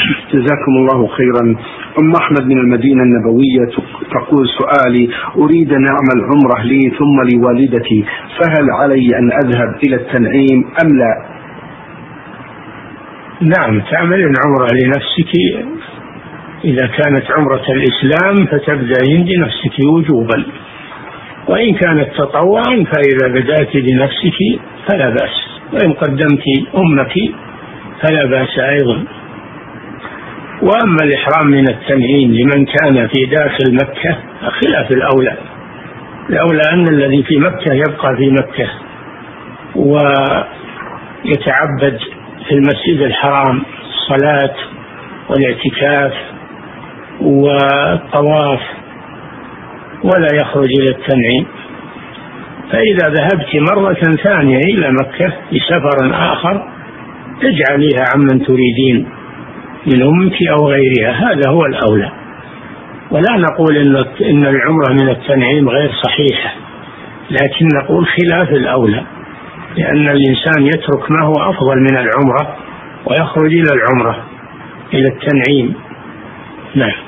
جزاكم الله خيرا. أم أحمد من المدينة النبوية تقول: سؤالي: أريد أن أعمل عمرة لي ثم لوالدتي، فهل علي أن أذهب إلى التنعيم أم لا؟ نعم، تعملين عمرة لنفسك. إذا كانت عمرة الإسلام فتبدأين بنفسك وجوبا، وإن كانت تطوعا فإذا بدأت بنفسك فلا بأس، وإن قدمت أمك فلا بأس أيضا. وأما الإحرام من التنعيم لمن كان في داخل مكة خلاف الأولى. الأولى أن الذي في مكة يبقى في مكة ويتعبد في المسجد الحرام الصلاة والاعتكاف والطواف، ولا يخرج إلى التنعيم. فإذا ذهبت مرة ثانية إلى مكة بسفر آخر اجعليها عمن تريدين من أمك أو غيرها، هذا هو الأولى. ولا نقول إن العمرة من التنعيم غير صحيحة، لكن نقول خلاف الأولى، لأن الإنسان يترك ما هو أفضل من العمرة ويخرج إلى العمرة إلى التنعيم. نعم.